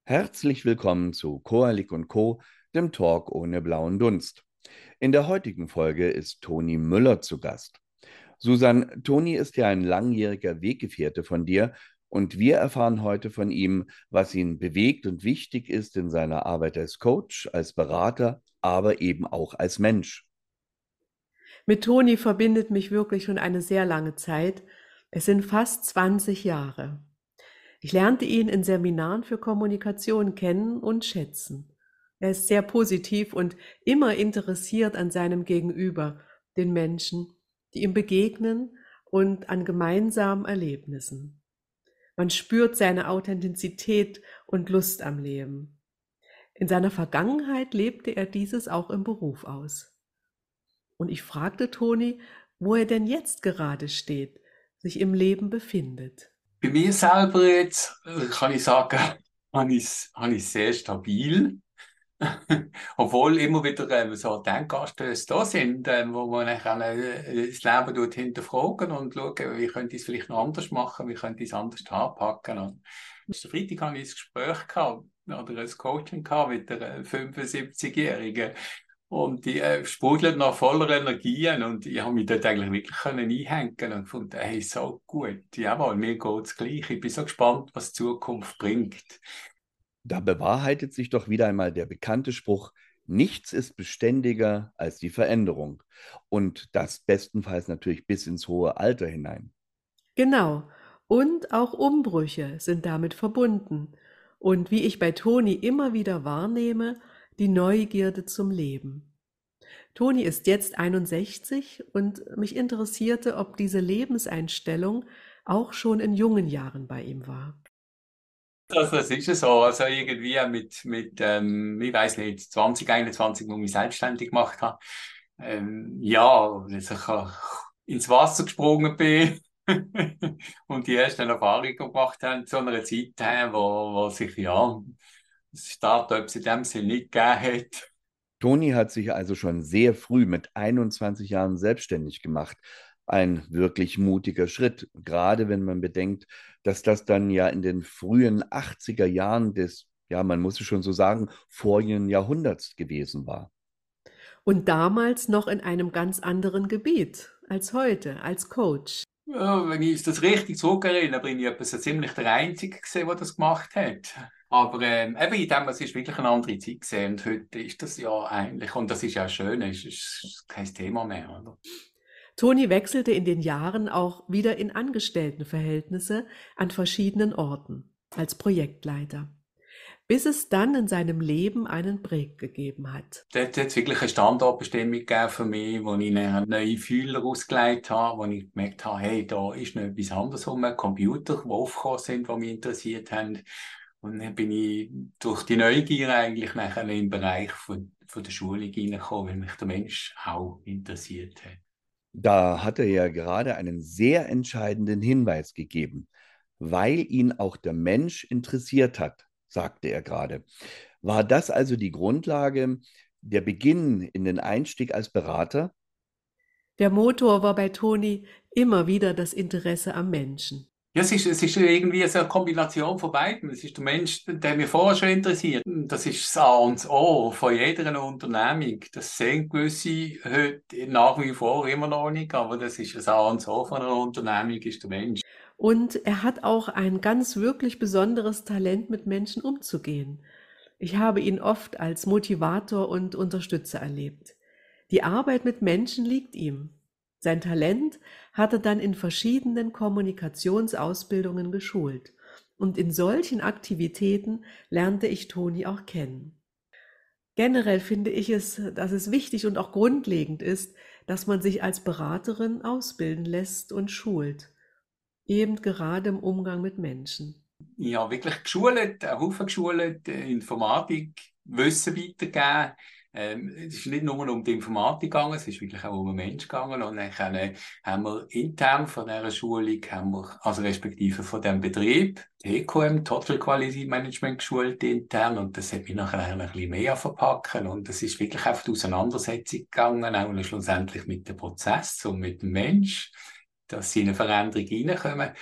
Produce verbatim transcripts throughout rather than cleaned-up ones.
Herzlich willkommen zu Koalik und Co., dem Talk ohne blauen Dunst. In der heutigen Folge ist Toni Müller zu Gast. Susan, Toni ist ja ein langjähriger Weggefährte von dir und wir erfahren heute von ihm, was ihn bewegt und wichtig ist in seiner Arbeit als Coach, als Berater, aber eben auch als Mensch. Mit Toni verbindet mich wirklich schon eine sehr lange Zeit. Es sind fast zwanzig Jahre. Ich lernte ihn in Seminaren für Kommunikation kennen und schätzen. Er ist sehr positiv und immer interessiert an seinem Gegenüber, den Menschen, die ihm begegnen und an gemeinsamen Erlebnissen. Man spürt seine Authentizität und Lust am Leben. In seiner Vergangenheit lebte er dieses auch im Beruf aus. Und ich fragte Toni, wo er denn jetzt gerade steht, sich im Leben befindet. Bei mir selber jetzt, äh, kann ich sagen, habe ich es habe ich es sehr stabil. Obwohl immer wieder ähm, so Denkanstöße da sind, ähm, wo man dann kann, äh, das Leben tut hinterfragen und schauen, wie könnte ich es vielleicht noch anders machen, wie könnte ich es anders anpacken. Und letzten Freitag hatte ich ein Gespräch gehabt, oder ein Coaching gehabt mit einer fünfundsiebzigjährigen. Und die äh, sprudelt noch voller Energien und ich habe mich dort eigentlich wirklich können einhängen und gefunden, hey, so gut, jawohl, mir geht's gleich. Ich bin so gespannt, was die Zukunft bringt. Da bewahrheitet sich doch wieder einmal der bekannte Spruch: Nichts ist beständiger als die Veränderung. Und das bestenfalls natürlich bis ins hohe Alter hinein. Genau. Und auch Umbrüche sind damit verbunden. Und wie ich bei Toni immer wieder wahrnehme, die Neugierde zum Leben. Toni ist jetzt einundsechzig und mich interessierte, ob diese Lebenseinstellung auch schon in jungen Jahren bei ihm war. Also, das ist ja so. Also irgendwie mit, mit ähm, ich weiß nicht, zwanzig einundzwanzig, wo ich mich selbstständig gemacht habe. Ähm, ja, als ich äh, ins Wasser gesprungen bin und die ersten Erfahrungen gemacht haben zu einer Zeit, äh, wo, wo sich ja Startups in dem Sinne nicht gegeben hat. Toni hat sich also schon sehr früh mit einundzwanzig Jahren selbstständig gemacht. Ein wirklich mutiger Schritt, gerade wenn man bedenkt, dass das dann ja in den frühen achtziger Jahren des, ja, man muss es schon so sagen, vorigen Jahrhunderts gewesen war. Und damals noch in einem ganz anderen Gebiet als heute, als Coach. Ja, wenn ich das richtig zurückerinnere, bin ich etwa so ziemlich der Einzige gewesen, der das gemacht hat. Aber ähm, eben in dem, es ist wirklich eine andere Zeit gewesen. Und heute ist das ja eigentlich, und das ist ja schön, es ist kein Thema mehr, oder? Toni wechselte in den Jahren auch wieder in Angestelltenverhältnisse an verschiedenen Orten als Projektleiter, bis es dann in seinem Leben einen Break gegeben hat. Dort hat es wirklich eine Standortbestimmung gegeben für mich, wo ich dann neue Fühler ausgelegt habe, wo ich gemerkt habe, hey, da ist noch etwas anderes rum, Computer, die aufgekommen sind, die mich interessiert haben. Und dann bin ich durch die Neugier eigentlich nachher in den Bereich von, von der Schulung reingekommen, weil mich der Mensch auch interessiert hat. Da hat er ja gerade einen sehr entscheidenden Hinweis gegeben, weil ihn auch der Mensch interessiert hat, sagte er gerade. War das also die Grundlage, der Beginn in den Einstieg als Berater? Der Motor war bei Toni immer wieder das Interesse am Menschen. Ja, es ist, es ist irgendwie so eine Kombination von beiden. Es ist der Mensch, der mich vorher schon interessiert. Das ist das A und das O von jeder Unternehmung. Das sehen gewisse heute nach wie vor immer noch nicht, aber das ist das A und das O von einer Unternehmung, ist der Mensch. Und er hat auch ein ganz wirklich besonderes Talent, mit Menschen umzugehen. Ich habe ihn oft als Motivator und Unterstützer erlebt. Die Arbeit mit Menschen liegt ihm. Sein Talent hat er dann in verschiedenen Kommunikationsausbildungen geschult. Und in solchen Aktivitäten lernte ich Toni auch kennen. Generell finde ich es, dass es wichtig und auch grundlegend ist, dass man sich als Beraterin ausbilden lässt und schult, eben gerade im Umgang mit Menschen. Ich habe wirklich geschult, einen Haufen geschult, äh, Informatik, Wissen weitergegeben. Ähm, es ist nicht nur um die Informatik gegangen, es ist wirklich auch um den Menschen gegangen. Und dann können, haben wir intern von dieser Schulung, haben wir, also respektive von dem Betrieb, T Q M, Total Quality Management, geschult intern. Und das hat mich nachher ein bisschen mehr verpacken. Und es ist wirklich auf die Auseinandersetzung gegangen, auch schlussendlich mit dem Prozess und mit dem Mensch, dass sie in eine Veränderung reinkommen.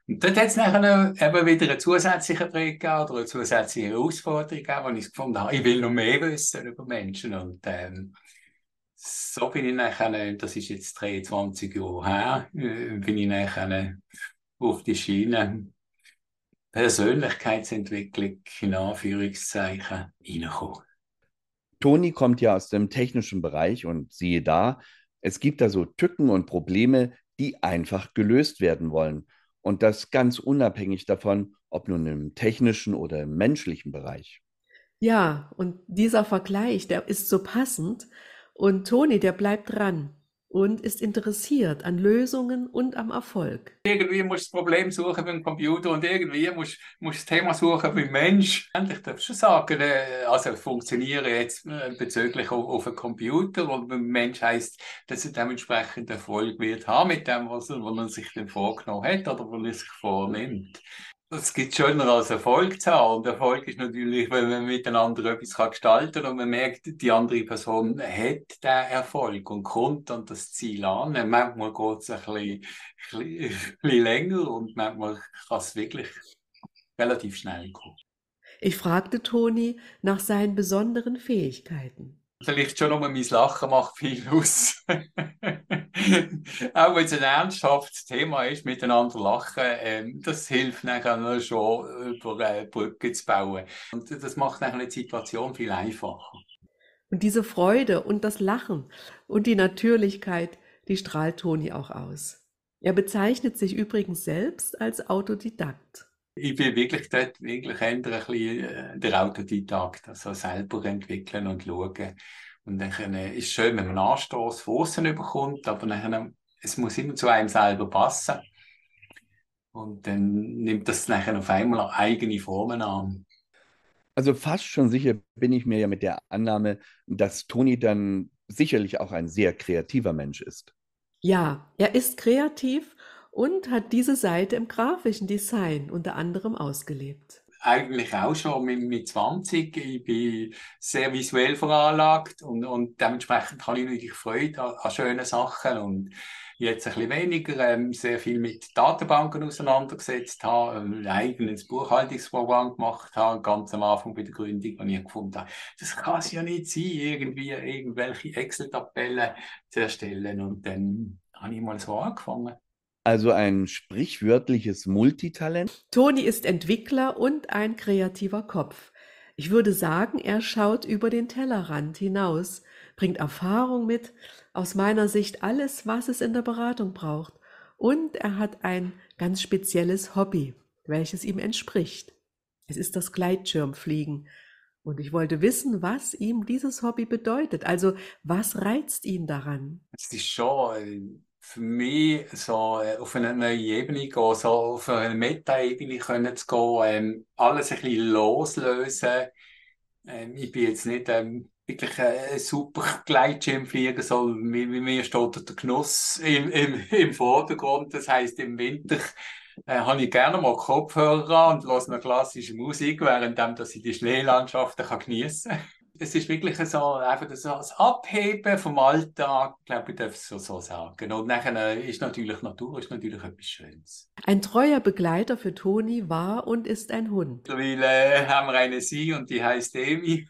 Und dort hat es nachher eben wieder einen zusätzlichen Trick gegeben oder eine zusätzliche Herausforderung gegeben, wo ich gefunden habe, ich will noch mehr wissen über Menschen. Und ähm, so bin ich nachher, das ist jetzt dreiundzwanzig Jahre her, äh, bin ich nachher auf die Schiene Persönlichkeitsentwicklung in Anführungszeichen reingekommen. Toni kommt ja aus dem technischen Bereich und siehe da, es gibt da so Tücken und Probleme, die einfach gelöst werden wollen. Und das ganz unabhängig davon, ob nun im technischen oder im menschlichen Bereich. Ja, und dieser Vergleich, der ist so passend. Und Toni, der bleibt dran und ist interessiert an Lösungen und am Erfolg. Irgendwie musst du das Problem suchen beim Computer und irgendwie musst du das Thema suchen beim Mensch. Ich darf schon sagen, äh, also funktionieren jetzt äh, bezüglich auf, auf einen Computer und beim Mensch heisst, dass er dementsprechend Erfolg wird haben mit dem, was er, was er sich dann vorgenommen hat oder was er sich vornimmt. Es gibt schöner als Erfolg zu haben. Und Erfolg ist natürlich, wenn man miteinander etwas kann gestalten kann und man merkt, die andere Person hat den Erfolg und kommt an das Ziel an. Manchmal geht es ein bisschen, ein bisschen, ein bisschen länger und manchmal kann es wirklich relativ schnell gehen. Ich fragte Toni nach seinen besonderen Fähigkeiten. Vielleicht schon nur mein Lachen macht viel aus. Auch wenn es ein ernsthaftes Thema ist, miteinander lachen, ähm, das hilft nachher schon, über äh, Brücken zu bauen. Und das macht nachher die Situation viel einfacher. Und diese Freude und das Lachen und die Natürlichkeit, die strahlt Toni auch aus. Er bezeichnet sich übrigens selbst als Autodidakt. Ich bin wirklich dort wirklich eher ein bisschen äh, der Autodidakt, also selber entwickeln und schauen. Und dann äh, ist es schön, wenn man einen Anstoß von außen bekommt, aber nachher, es muss immer zu einem selber passen. Und dann nimmt das nachher auf einmal eigene Formen an. Also fast schon sicher bin ich mir ja mit der Annahme, dass Toni dann sicherlich auch ein sehr kreativer Mensch ist. Ja, er ist kreativ und hat diese Seite im grafischen Design unter anderem ausgelebt. Eigentlich auch schon mit, mit zwanzig. Ich bin sehr visuell veranlagt und, und dementsprechend habe ich natürlich Freude an, an schönen Sachen und jetzt ein bisschen weniger, ähm, sehr viel mit Datenbanken auseinandergesetzt habe, ein eigenes Buchhaltungsprogramm gemacht habe, ganz am Anfang bei der Gründung, und ich gefunden habe, das kann es ja nicht sein, irgendwie irgendwelche Excel-Tabellen zu erstellen, und dann habe ich mal so angefangen. Also ein sprichwörtliches Multitalent. Toni ist Entwickler und ein kreativer Kopf. Ich würde sagen, er schaut über den Tellerrand hinaus, bringt Erfahrung mit, aus meiner Sicht alles, was es in der Beratung braucht. Und er hat ein ganz spezielles Hobby, welches ihm entspricht. Es ist das Gleitschirmfliegen. Und ich wollte wissen, was ihm dieses Hobby bedeutet. Also, was reizt ihn daran? Es ist schon äh, für mich so äh, auf eine neue Ebene gehen, so auf eine Meta-Ebene können zu gehen, ähm, alles ein bisschen loslösen. Ähm, ich bin jetzt nicht ähm, wirklich ein super Gleitschirmflieger, so wie, wie mir steht der Genuss im, im, im Vordergrund. Das heisst, im Winter äh, habe ich gerne mal Kopfhörer an und höre noch klassische Musik, während dass ich die Schneelandschaften kann geniessen kann. Es ist wirklich so, einfach so das Abheben vom Alltag, glaube ich, darf ich so, so sagen. Und nachher ist natürlich Natur ist natürlich etwas Schönes. Ein treuer Begleiter für Toni war und ist ein Hund. Mittlerweile äh, haben wir eine Sie und die heißt Emi.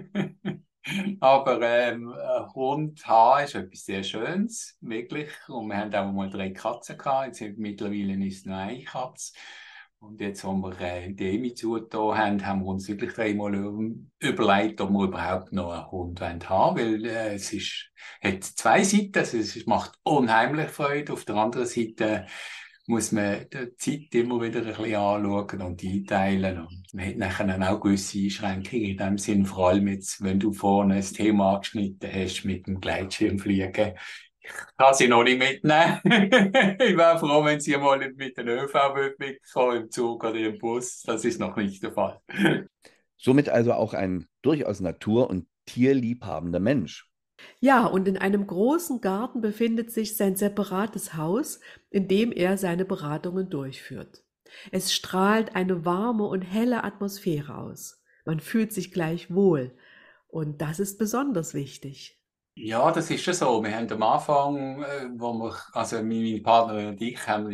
Aber ähm, ein Hund haben ist etwas sehr Schönes, wirklich. Und wir haben auch mal drei Katzen gehabt. Jetzt sind mittlerweile ist es noch eine Katze. Und jetzt, wo wir äh, die Emi zugetan haben, haben wir uns wirklich dreimal überlegt, ob wir überhaupt noch einen Hund haben wollen. Weil äh, es ist, hat zwei Seiten. Also es ist, macht unheimlich Freude. Auf der anderen Seite muss man die Zeit immer wieder ein bisschen anschauen und einteilen. Und man hat nachher auch gewisse Einschränkungen in dem Sinn, vor allem jetzt, wenn du vorne ein Thema angeschnitten hast mit dem Gleitschirmfliegen. Ich kann sie noch nicht mitnehmen. Ich wäre froh, wenn sie mal mit dem ÖV mitkommen, im Zug oder im Bus. Das ist noch nicht der Fall. Somit also auch ein durchaus natur- und tierliebhabender Mensch. Ja, und in einem großen Garten befindet sich sein separates Haus, in dem er seine Beratungen durchführt. Es strahlt eine warme und helle Atmosphäre aus. Man fühlt sich gleich wohl. Und das ist besonders wichtig. Ja, das ist schon so. Wir haben am Anfang, äh, wo wir, also meine Partnerin und ich, haben ja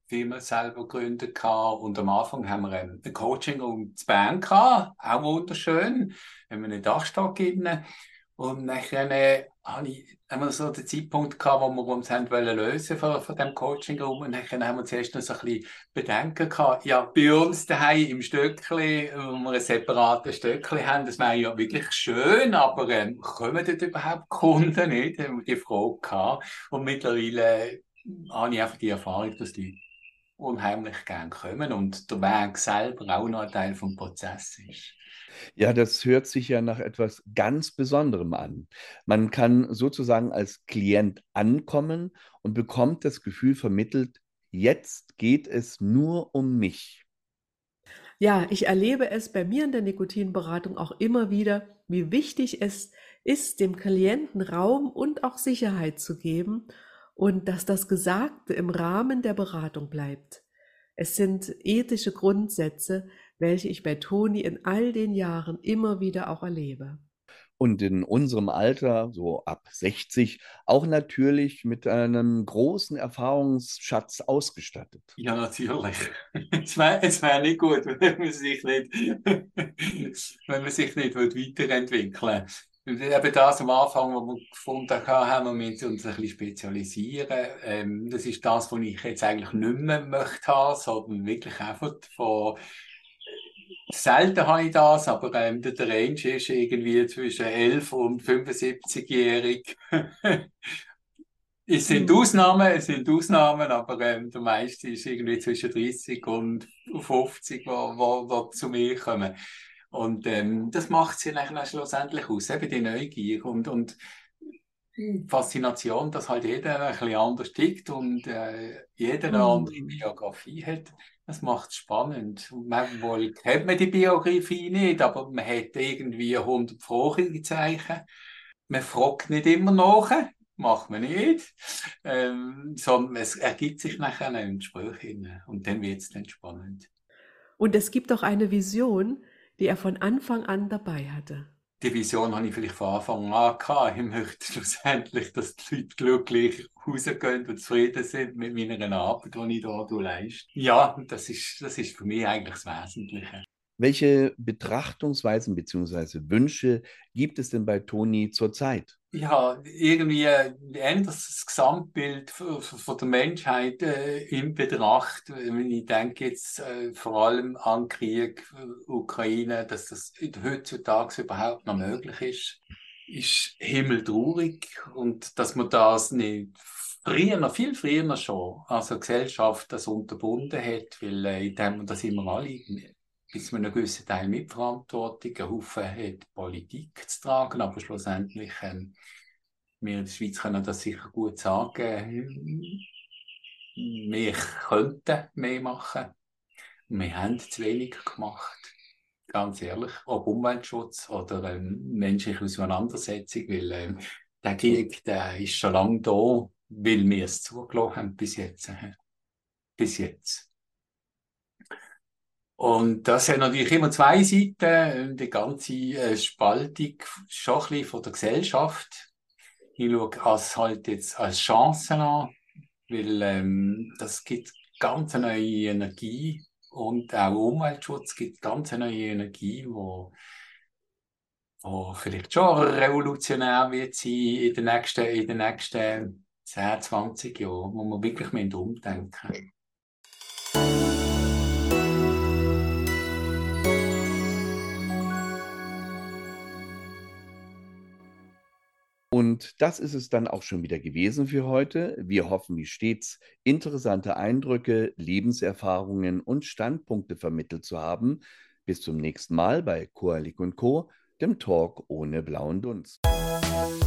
Firma selber gegründet gehabt. Und am Anfang haben wir ein Coaching um zu Bern gehabt, auch wunderschön, haben wir einen Dachstock innen. Und dann äh, habe ich haben wir so den Zeitpunkt gehabt, wo wir uns haben wollen lösen von, von dem Coaching-Raum. Und dann haben wir zuerst noch so ein bisschen Bedenken gehabt. Ja, bei uns daheim im Stöckli, wo wir ein separates Stöckli haben, das wäre ja wirklich schön, aber ähm, kommen dort überhaupt Kunden nicht? Haben wir die Frage gehabt. Und mittlerweile äh, habe ich einfach die Erfahrung, dass die unheimlich gern kommen und der Weg selber auch noch ein Teil vom Prozess ist. Ja, das hört sich ja nach etwas ganz Besonderem an. Man kann sozusagen als Klient ankommen und bekommt das Gefühl vermittelt, jetzt geht es nur um mich. Ja, ich erlebe es bei mir in der Nikotinberatung auch immer wieder, wie wichtig es ist, dem Klienten Raum und auch Sicherheit zu geben und dass das Gesagte im Rahmen der Beratung bleibt. Es sind ethische Grundsätze, welche ich bei Toni in all den Jahren immer wieder auch erlebe. Und in unserem Alter, so ab sechzig, auch natürlich mit einem großen Erfahrungsschatz ausgestattet. Ja, natürlich. Es wäre es wär nicht gut, wenn man sich nicht, wenn man sich nicht weiterentwickeln will. Eben das am Anfang, wo wir gefunden haben, haben wir uns ein bisschen spezialisieren. Ähm, das ist das, was ich jetzt eigentlich nicht mehr möchte haben, sondern wirklich einfach von selten habe ich das, aber ähm, der Range ist irgendwie zwischen elf und fünfundsiebzig-jährig. Es sind Mhm. Ausnahmen, es sind Ausnahmen, aber ähm, der meiste ist irgendwie zwischen dreißig und fünfzig, wo, wo, wo zu mir kommen. Und ähm, das macht sie dann auch schlussendlich aus, eben die Neugier und, und die Faszination, dass halt jeder ein bisschen anders tickt und äh, jeder eine andere Mhm. Biografie hat. Das macht es spannend. Und manchmal hat man die Biografie nicht, aber man hat irgendwie hundert Fragezeichen. Man fragt nicht immer nach, macht man nicht, ähm, sondern es ergibt sich nachher ein Gespräch hin und dann wird es dann spannend. Und es gibt auch eine Vision, die er von Anfang an dabei hatte. Die Vision habe ich vielleicht von Anfang an gehabt. Ich möchte schlussendlich, dass die Leute glücklich rausgehen und zufrieden sind mit meiner Arbeit, die ich hier leiste. Ja, das ist, das ist für mich eigentlich das Wesentliche. Welche Betrachtungsweisen bzw. Wünsche gibt es denn bei Toni zurzeit? Ja, irgendwie ein anderes Gesamtbild von von der Menschheit äh, in Betracht. Wenn ich denke jetzt äh, vor allem an Krieg, äh, Ukraine, dass das heutzutage überhaupt noch möglich ist, ist himmeltraurig und dass man das nicht früher, noch viel früher schon, also Gesellschaft das unterbunden hat, weil äh, ich denke, das immer alle bis zu einem gewissen Teil Mitverantwortung. Ein Haufen hat Politik zu tragen, aber schlussendlich ähm, wir in der Schweiz können das sicher gut sagen. Wir könnten mehr machen. Wir haben zu wenig gemacht. Ganz ehrlich. Ob Umweltschutz oder ähm, menschliche Auseinandersetzung. Weil ähm, der Krieg, der ist schon lange da, weil wir es zugelassen haben bis jetzt. Äh, bis jetzt. Und das hat natürlich immer zwei Seiten. Die ganze äh, Spaltung schon ein bisschen von der Gesellschaft. Ich schaue es halt jetzt als Chance an, weil ähm, das gibt ganz eine neue Energie und auch Umweltschutz gibt ganz eine neue Energie, wo, wo vielleicht schon revolutionär wird sein in den nächsten, in den nächsten zehn, zwanzig Jahren, wo wir wirklich mehr umdenken. Und das ist es dann auch schon wieder gewesen für heute. Wir hoffen, wie stets, interessante Eindrücke, Lebenserfahrungen und Standpunkte vermittelt zu haben. Bis zum nächsten Mal bei Koalik und Co., dem Talk ohne blauen Dunst.